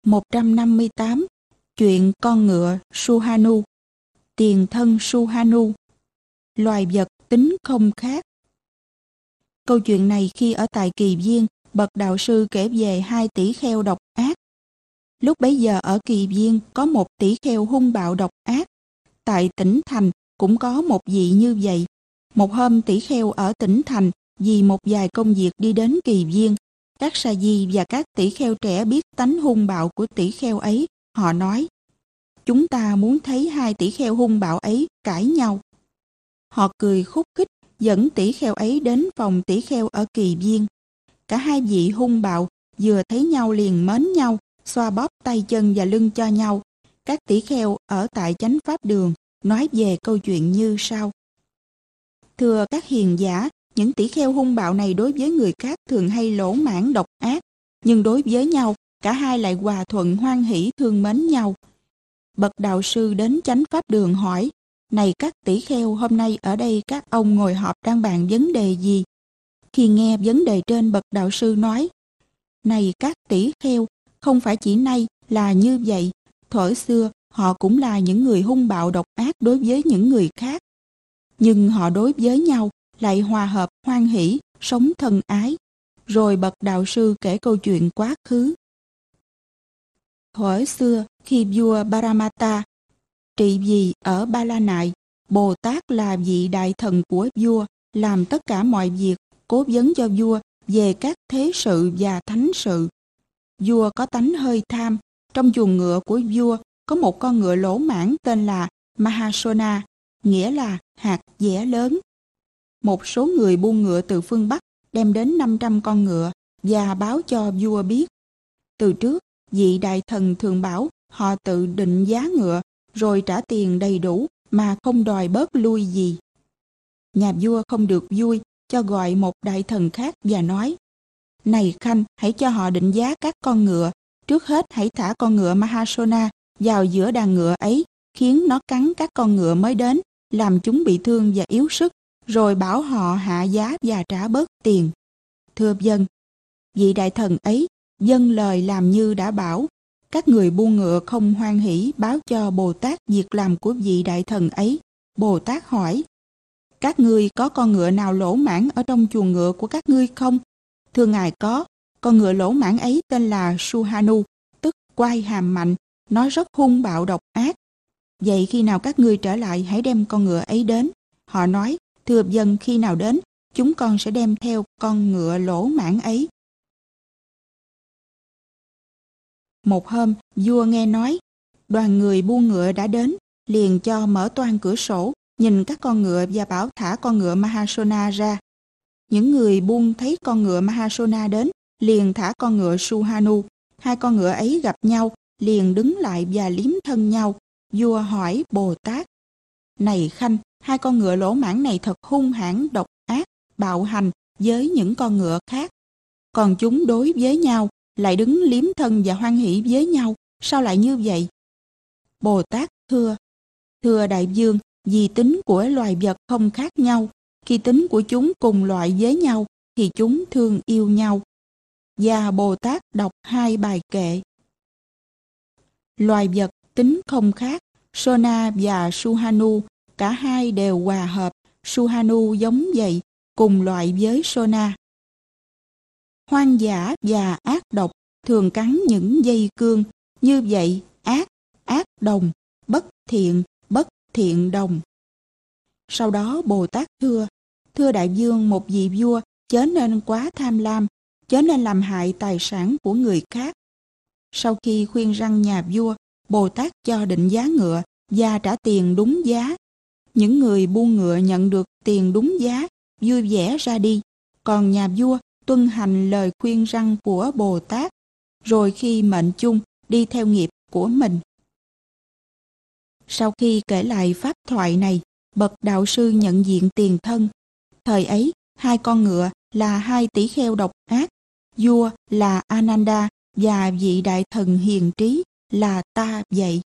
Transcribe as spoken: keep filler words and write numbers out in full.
một trăm năm mươi tám. Chuyện con ngựa Suhanu. Tiền thân Suhanu. Loài vật tính không khác. Câu chuyện này khi ở tại Kỳ Viên, bậc đạo sư kể về hai tỷ kheo độc ác. Lúc bấy giờ ở Kỳ Viên có một tỷ kheo hung bạo độc ác. Tại tỉnh thành cũng có một vị như vậy. Một hôm tỷ kheo ở tỉnh thành vì một vài công việc đi đến Kỳ Viên. Các sa di và các tỷ kheo trẻ biết tánh hung bạo của tỷ kheo ấy. Họ nói, chúng ta muốn thấy hai tỷ kheo hung bạo ấy cãi nhau. Họ cười khúc khích dẫn tỷ kheo ấy đến phòng tỷ kheo ở Kỳ Viên. Cả hai vị hung bạo vừa thấy nhau liền mến nhau, xoa bóp tay chân và lưng cho nhau. Các tỷ kheo ở tại chánh pháp đường nói về câu chuyện như sau. Thưa các hiền giả, những tỷ kheo hung bạo này đối với người khác thường hay lỗ mãn độc ác, nhưng đối với nhau, cả hai lại hòa thuận hoan hỷ thương mến nhau. Bậc đạo sư đến chánh pháp đường hỏi, này các tỷ kheo, hôm nay ở đây các ông ngồi họp đang bàn vấn đề gì? Khi nghe vấn đề trên, bậc đạo sư nói, này các tỷ kheo, không phải chỉ nay là như vậy, thuở xưa họ cũng là những người hung bạo độc ác đối với những người khác. Nhưng họ đối với nhau lại hòa hợp hoan hỷ, sống thân ái. Rồi bậc đạo sư kể câu chuyện quá khứ. Thuở xưa, khi vua Paramata trị vì ở Ba La Nại, Bồ Tát là vị đại thần của vua, làm tất cả mọi việc, cố vấn cho vua về các thế sự và thánh sự. Vua có tánh hơi tham, trong chuồng ngựa của vua có một con ngựa lỗ mãng tên là Mahasona, nghĩa là hạt dẻ lớn. Một số người buôn ngựa từ phương Bắc đem đến năm trăm con ngựa và báo cho vua biết. Từ trước, vị đại thần thường bảo họ tự định giá ngựa rồi trả tiền đầy đủ mà không đòi bớt lui gì. Nhà vua không được vui, cho gọi một đại thần khác và nói, này Khanh, hãy cho họ định giá các con ngựa. Trước hết hãy thả con ngựa Mahasona vào giữa đàn ngựa ấy, khiến nó cắn các con ngựa mới đến, làm chúng bị thương và yếu sức, rồi bảo họ hạ giá và trả bớt tiền. Thưa vâng. Vị đại thần ấy vâng lời làm như đã bảo. Các người buôn ngựa không hoan hỷ báo cho Bồ Tát việc làm của vị đại thần ấy. Bồ Tát hỏi, các ngươi có con ngựa nào lỗ mãng ở trong chuồng ngựa của các ngươi không? Thưa ngài có. Con ngựa lỗ mãng ấy tên là Suhanu, tức quai hàm mạnh. Nó rất hung bạo độc ác. Vậy khi nào các ngươi trở lại hãy đem con ngựa ấy đến. Họ nói, thưa vâng, khi nào đến, chúng con sẽ đem theo con ngựa lỗ mãng ấy. Một hôm, vua nghe nói, đoàn người buôn ngựa đã đến, liền cho mở toang cửa sổ, nhìn các con ngựa và bảo thả con ngựa Mahasona ra. Những người buôn thấy con ngựa Mahasona đến, liền thả con ngựa Suhanu. Hai con ngựa ấy gặp nhau, liền đứng lại và liếm thân nhau. Vua hỏi Bồ Tát, này Khanh, hai con ngựa lỗ mãng này thật hung hãn, độc ác, bạo hành với những con ngựa khác. Còn chúng đối với nhau, lại đứng liếm thân và hoan hỷ với nhau, sao lại như vậy? Bồ Tát thưa, thưa đại vương, vì tính của loài vật không khác nhau, khi tính của chúng cùng loại với nhau, thì chúng thương yêu nhau. Và Bồ Tát đọc hai bài kệ. Loài vật tính không khác, Sona và Suhanu, cả hai đều hòa hợp, Suhanu giống vậy, cùng loại với Sona. Hoang dã và ác độc thường cắn những dây cương, như vậy ác, ác đồng, bất thiện, bất thiện đồng. Sau đó Bồ Tát thưa, thưa đại vương, một vị vua chớ nên quá tham lam, chớ nên làm hại tài sản của người khác. Sau khi khuyên răn nhà vua, Bồ Tát cho định giá ngựa và trả tiền đúng giá. Những người buôn ngựa nhận được tiền đúng giá, vui vẻ ra đi, còn nhà vua tuân hành lời khuyên răn của Bồ Tát, rồi khi mệnh chung đi theo nghiệp của mình. Sau khi kể lại pháp thoại này, bậc đạo sư nhận diện tiền thân. Thời ấy, hai con ngựa là hai tỷ kheo độc ác, vua là Ananda và vị đại thần hiền trí là Ta vậy.